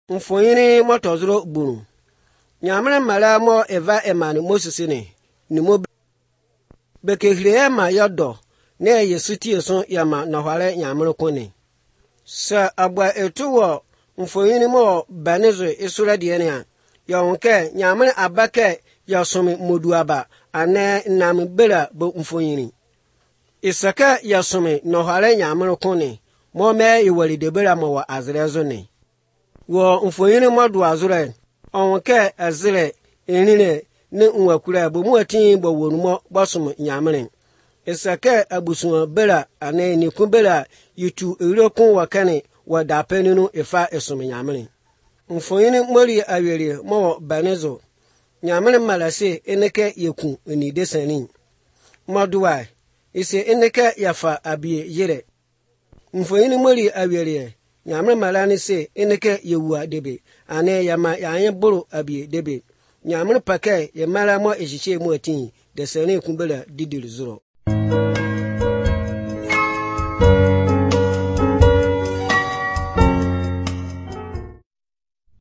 Mfoyini motozuro gburu. Nyamre mara mo eva emani Moses ni mo bekehire ma yodo na yesuti eso yama na hware nyamre kone. Sa abwa etuwo mfoyini mo banizo isura de ne a yonke nyamre abake yasome moduaba ane nam bera bo mfoyini. Isaka yasome na hware nyamre kone mo me iwali de bera mo wa azrezo ne. Wo mfoyini modu azure onke azire enire ne nwakura bo mu atin bo wonumo bosom nyamre. Isaka abusuwa bera ane ni kubera yitu irokun wakane wa dapeninu ifa esom nyamre. Mfoyini mori awere mo banizo nyamre malase eneke yeku ni desani. Moduwa ise eneke yafa abie yire. Mfoyini mori awere nyamre malani se eneke yewua debe ane yama yanye buru abie debe. Nyamre pake ye mara mo ejiche mu atin desani kumbela didiri zuro.